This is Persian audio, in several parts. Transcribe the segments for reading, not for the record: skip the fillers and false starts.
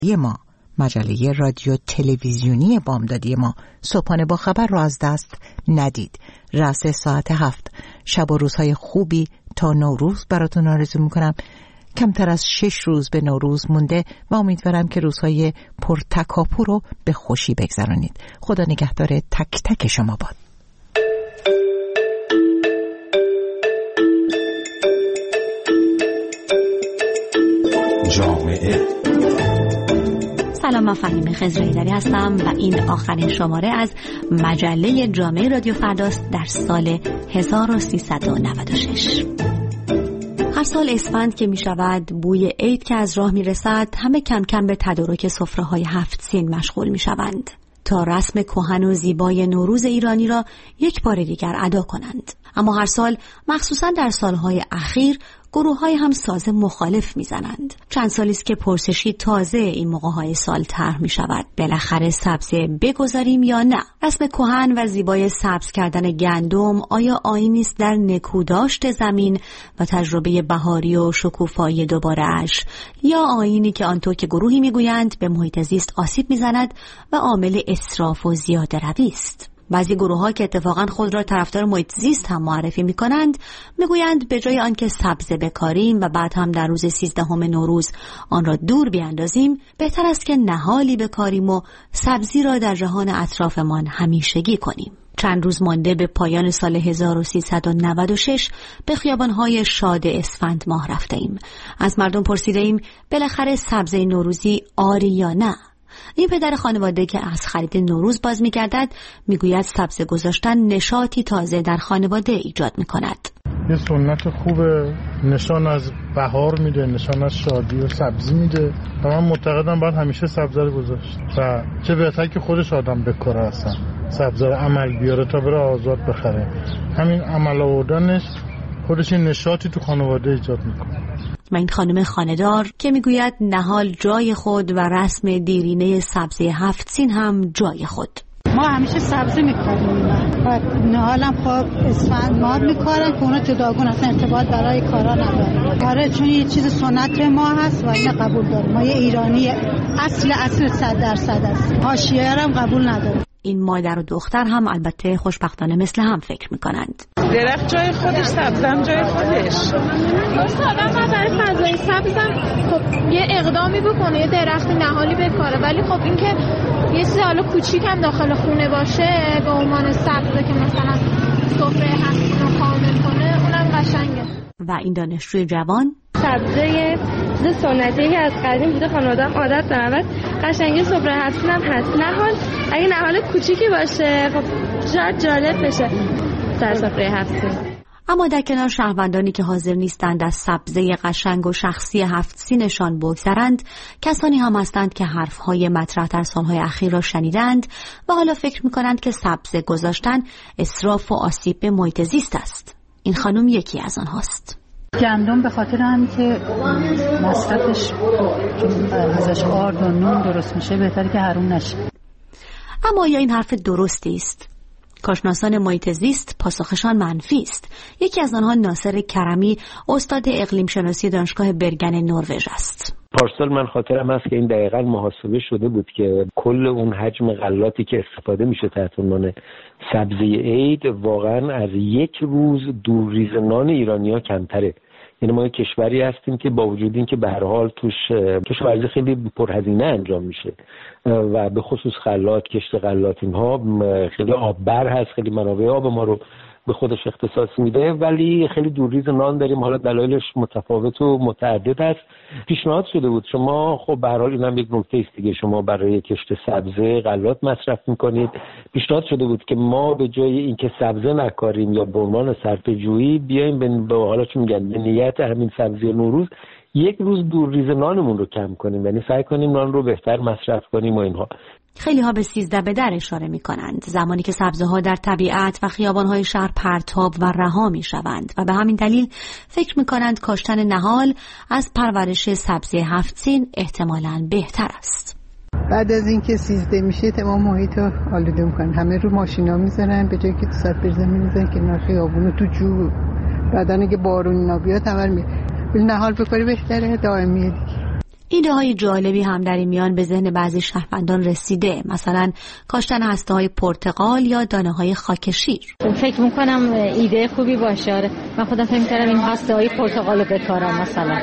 ما، مجله رادیو تلویزیونی بامدادی ما، صبحانه با خبر را از دست ندید. رأس ساعت 7 شب و روزهای خوبی تا نوروز براتون آرزو میکنم. کمتر از 6 روز به نوروز مونده و امیدوارم که روزهای پرتکاپو رو به خوشی بگذرانید. خدا نگهدار تک تک شما باد. جامعه. سلام، من فهیم خضرایی‌دری هستم و این آخرین شماره از مجله جامعه رادیو فرداست در سال 1396. هر سال اسفند که می شود، بوی عید که از راه می رسد، همه کم کم به تدارک سفره‌های 7 سین مشغول می شوند تا رسم کهن و زیبای نوروز ایرانی را یک بار دیگر ادا کنند. اما هر سال، مخصوصا در سالهای اخیر، گروه‌های هم ساز مخالف میزنند. چند سالی است که پرسشی تازه این موقع‌های سال طرح می‌شود: بالاخره سبزه بگذاریم یا نه؟ رسم کهن و زیبای سبز کردن گندم آیا آیینی است در نکوداشت زمین و تجربه بهاری و شکوفایی دوباره‌اش، یا آیینی که آنطور که گروهی میگویند به محیط زیست آسیب میزند و عامل اسراف و زیاده‌روی است؟ بعضی گروه‌ها که اتفاقاً خود را طرفدار محیط زیست هم معرفی می‌کنند، می‌گویند به جای آنکه سبزه بکاریم و بعد هم در روز 13 نوروز آن را دور بیاندازیم، بهتر است که نهالی بکاریم و سبزی را در جهان اطرافمان همیشگی کنیم. چند روز مانده به پایان سال 1396 به خیابان‌های شاد اسفند ماه رفته‌ایم. از مردم پرسیده‌ایم بالاخره سبزه نوروزی آری یا نه؟ این پدر خانواده که از خرید نوروز باز می‌گردد میگوید سبزه گذاشتن نشاطی تازه در خانواده ایجاد می‌کند. یه سنت خوبه، نشان از بهار میده، نشان از شادی و سبزی میده و من معتقدم باید همیشه سبزه رو گذاشت و چه بهتر که خودش آدم بکاره اصلا سبزه رو عمل بیاره تا بره آزاد بخره. همین عمل آوردنش خودش نشاطی تو خانواده ایجاد میکنه. و این خانم خانه‌دار که میگوید نهال جای خود و رسم دیرینه سبزه 7 سین هم جای خود. ما همیشه سبزی میکنیم و نهالم خب اسفند ماه میکارن که اونا جداگون اصلا ارتباط برای کارا نداره. آره، چون یه چیز سنت ما هست و اینو قبول داریم. ما یه ایرانی اصل 100% است. حاشیه هم قبول نداره. این مادر و دختر هم البته خوشبختانه مثل هم فکر میکنند. درخت جای خودش، سبزم جای خودش. درست آدم برای فضای سبزم خب یه اقدامی بکنه، یه درختی نهالی بکاره، ولی خب این که یه چیز حالا کوچیک هم داخل خونه باشه به عنوان سبزه که مثلا سفره هست رو کامل کنه، اونم قشنگه. و این دانشجوی جوان سبزه چیز سنتی که از قدیم بوده، خانواده هم عادت دارن، قشنگی سفره هستن هم هست. نهال اگه نهال کوچیکی باشه خب شاید جالب بشه در سفره هفت‌سین. اما در کنار شهروندانی که حاضر نیستند از سبزه قشنگ و شخصی 7 سینشان بگذرند، کسانی هم هستند که حرفهای مطرح در سالهای اخیر را شنیدند و حالا فکر می‌کنند که سبزه گذاشتن اسراف و آسیب به محیط زیست است. این خانم یکی از آنهاست. گندم به خاطر همین که مصرفش ازش آرد و نون درست میشه بهتره که حروم نشه. اما یا این حرف درستی است؟ کارشناسان محیط زیست پاسخشان منفی است. یکی از آنها ناصر کرمی، استاد اقلیم شناسی دانشگاه برگن نروژ است. پارسال من خاطرم هست که این دقیقاً محاسبه شده بود که کل اون حجم غلاتی که استفاده میشه تحت عنوان سبزی عید واقعاً از یک روز دورریز نان ایرانی‌ها کمتره. یعنی ما یک کشوری هستیم که با وجود این که به هر حال توش کشاورزی خیلی پرهزینه انجام میشه و به خصوص غلات، کشت غلات، اینها خیلی آببر هست، خیلی منابع آب ما رو به خودش اختصاص میده، ولی خیلی دورریز نان داریم. حالا دلایلش متفاوت و متعدد است. پیشنهاد شده بود شما خب به هر حال اینم یک نکته است دیگه، شما برای کشت سبزه غلات مصرف میکنید. پیشنهاد شده بود که ما به جای اینکه سبزه نکاریم یا به عنوان صرفه‌جویی بیایم به حالا چون میگن به نیت همین سبزی نوروز یک روز دورریز نانمون رو کم کنیم، یعنی سعی کنیم نان رو بهتر مصرف کنیم و اینها. خیلی ها به 13 به در اشاره می کنند، زمانی که سبزه ها در طبیعت و خیابان شهر پرتاب و رها می شوند و به همین دلیل فکر می کنند کاشتن نهال از پرورش سبزه 7 سین احتمالاً بهتر است. بعد از اینکه 13 میشه تمام محیط رو آلوده میکنن، همه رو ماشینا میذارن به جایی که تو سر برزن میذارن کنار خیابون تو جو، بعدن اگه بارون نبیاد همه میره. نهال بکنی بهتره، دائمیه دیگه. ایده های جالبی هم در این میان به ذهن بعضی شهروندان رسیده، مثلا کاشتن هسته های پرتقال یا دانه های خاک شیر. فکر میکنم ایده خوبی باشه. آره من خودم فکر میکردم این هسته های پرتقال رو بکارم مثلا.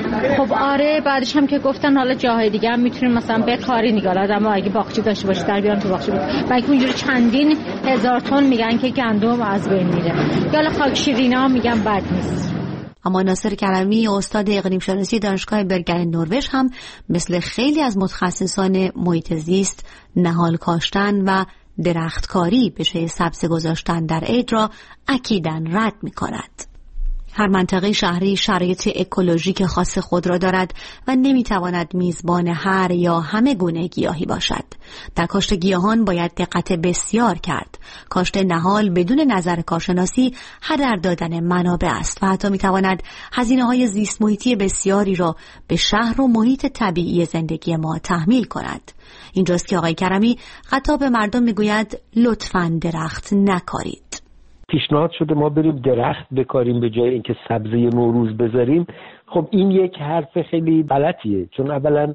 خب آره بعدش هم که گفتن حالا جاهای دیگه هم میتونیم مثلا بکاری نگاه آدم اگه باغچه داشته باشه در بیان تو باغچه بلکه اونجوری چندین هزار تن میگن که گندم از بین میره یا حالا خاک شیرینا میگن بد نیست. اما ناصر کرمی استاد اقلیم شناسی دانشگاه برگن نروژ هم مثل خیلی از متخصصان محیط زیست نهال کاشتن و درختکاری به جای سبزه گذاشتن در عید را اکیداً رد می‌کند. هر منطقه شهری شرایط اکولوژیک خاص خود را دارد و نمیتواند میزبان هر یا همه گونه گیاهی باشد. در کاشت گیاهان باید دقت بسیار کرد. کاشت نهال بدون نظر کارشناسی هدر دادن منابع است و حتی میتواند هزینه‌های زیست محیطی بسیاری را به شهر و محیط طبیعی زندگی ما تحمیل کند. اینجاست که آقای کرمی خطاب به مردم میگوید لطفاً درخت نکارید. پیشنهاد شده ما بریم درخت بکاریم به جای اینکه سبزه نوروز بذاریم. خب این یک حرف خیلی غلطیه، چون اولا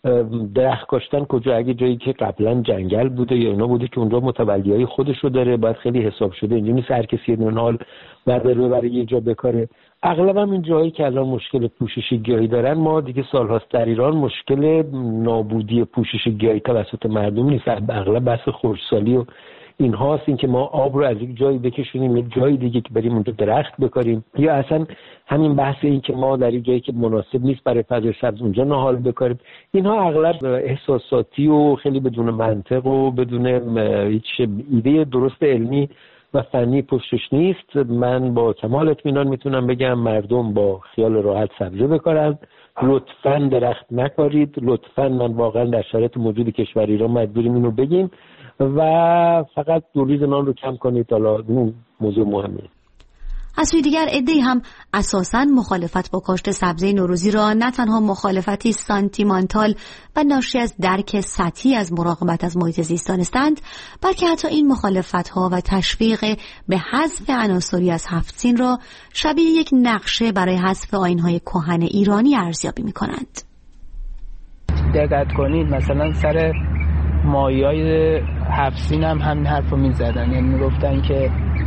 درخت کاشتن کجا؟ اگه جایی که قبلا جنگل بوده یا اینا بوده که اونجا متولیای خودشو داره باید خیلی حساب شده. اینجا نیست هر کسی یه حال برداره برای یه جا بکاره. اغلب هم این جایی که الان مشکل پوشش گیاهی دارن، ما دیگه سالهاست در ایران مشکل نابودی پوشش گیاهی توسط مردم نیست، اغلب بحث خشکسالی و این هاست، این که ما آب رو از یک جایی بکشونیم یک جای دیگه که بریم اونجا درخت بکاریم، یا اصلا همین بحث این که ما در یک جایی که مناسب نیست برای فضای سبز اونجا نهال بکاریم. اینها اغلب احساساتی و خیلی بدون منطق و بدون هیچ ایده درست علمی و فنی پشتش نیست. من با کمال اطمینان میتونم بگم مردم با خیال راحت سبزه بکارن. لطفاً درخت نکارید. لطفاً من واقعا در شرایط موجود کشور ایران مجبوریم اینو بگیم و فقط دوریز نان رو کم کنید. حالا این موضوع مهمه. از سوی دیگر عده‌ای هم اساساً مخالفت با کاشت سبزه نوروزی را نه تنها مخالفتی سانتیمانتال و ناشی از درک سطحی از مراقبت از محیط زیست دانستند، بلکه حتی این مخالفت‌ها و تشویق به حذف عناصری از هفت سین را شبیه یک نقشه برای حذف آیین‌های کهن ایرانی ارزیابی می‌کنند. دقت کنید مثلا سر مایه‌های هفت سین هم همین حرفو می‌زدن، یعنی میگفتن که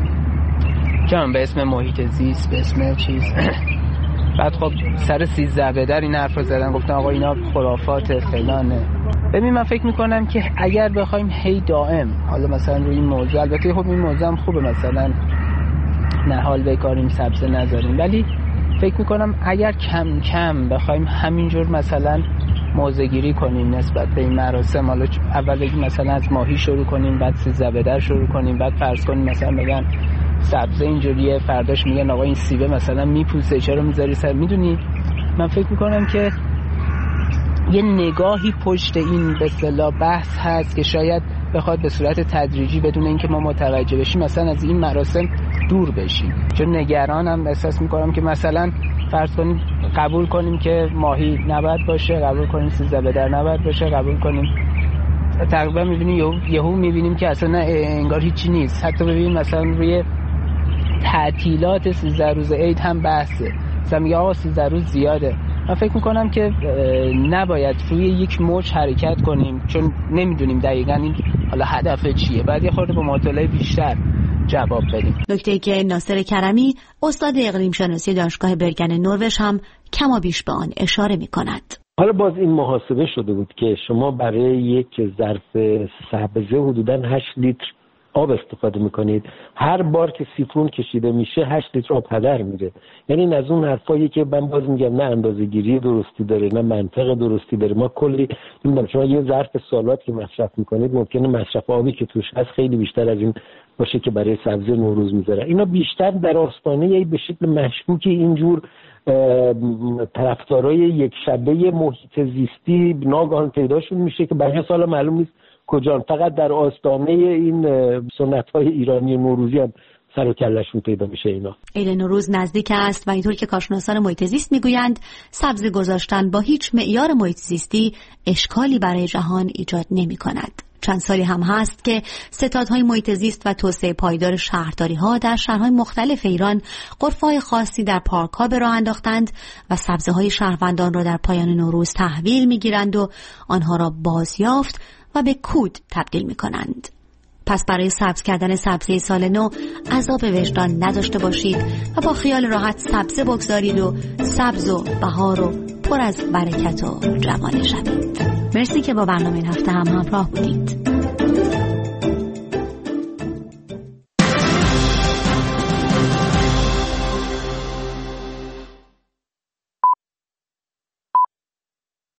چون به اسم محیط زیست به اسم چیز بعد خب سر 13 بدر این حرف رو زدن، گفتن آقا اینا خرافات فلانه. ببین من فکر میکنم که اگر بخوایم هی دائم حالا مثلا روی این موضوع، البته خب این موضوع هم خوبه مثلا نهال بکاریم سبزه نذاریم، ولی فکر میکنم اگر کم کم بخوایم همینجور مثلا موضع‌گیری کنیم نسبت به این مراسم، حالا اول بگیم مثلا از ماهی شروع کنیم، بعد 13 بدر شروع کنیم، بعد فرض کنیم مثلا بگن سبزه اینجوریه، فرداش میگن آقا این سیبه مثلا میپوسه چرا میذاری سر. میدونی من فکر میکنم که یه نگاهی پشت این به اصطلاح بحث هست که شاید بخواد به صورت تدریجی بدون اینکه ما متوجه بشیم مثلا از این مراسم دور بشیم. چون نگرانم احساس میکنم که مثلا فرض کنیم قبول کنیم که ماهی نباید باشه، قبول کنیم 13 بدر نباید باشه، قبول کنیم تقریبا میبینیم یهو میبینیم که اصلا انگار هیچی نیست. حتی ببینیم مثلا روی تعطیلات 13 روز عید هم بحثه، مثلا میگه آقا 13 روز زیاده. من فکر میکنم که نباید روی یک موج حرکت کنیم چون نمیدونیم دقیقاً این حالا هدف چیه، بعد یه خورده با مطالعه بیشتر جواب بدیم. نکته که ناصر کرمی استاد اقلیم شناسی دانشگاه برگن نروژ هم کما بیش به آن اشاره میکند. حالا باز این محاسبه شده بود که شما برای یک ظرف سبزه حدوداً 8 لیتر آب استفاده میکنید. هر بار که سیفون کشیده میشه 8 لیتر آب هدر میره. یعنی این از اون حرفایی که من باز میگم نه اندازه‌گیری درستی داره نه منطق درستی داره. ما کلی نمیدونم شما یه ظرف سالاد که مصرف میکنید ممکنه مصرف آبی که توش هست خیلی بیشتر از این باشه که برای سبزی نوروز میذاره. اینا بیشتر در آستانه به شکل مشکوکی اینجور طرفدارای یک شبه محیط زیستی ناگهان پیداشون میشه که بعد سال معلوم نیست کجا. فقط در آستانه این سنت‌های ایرانی نوروزی هم سر و کله‌شون پیدا میشه. اینا عید نوروز نزدیک است و اینطور که کارشناسان محیط زیست میگویند سبزه گذاشتن با هیچ معیار محیط زیستی اشکالی برای جهان ایجاد نمی‌کند، چند سالی هم هست که ستادهای محیط زیست و توسعه پایدار شهرداری‌ها در شهرهای مختلف ایران غرفه‌های خاصی در پارک‌ها به راه انداختند و سبزه‌های شهروندان را در پایان نوروز تحویل می‌گیرند و آنها را بازیافت و به کود تبدیل می‌کنند. پس برای سبز کردن سبزه سال نو عذاب وجدان نداشته باشید و با خیال راحت سبزه بگذارید و سبز و بهار و پر از برکت و جوانه شوید. مرسی که با برنامه این هفته هم همراه بودید.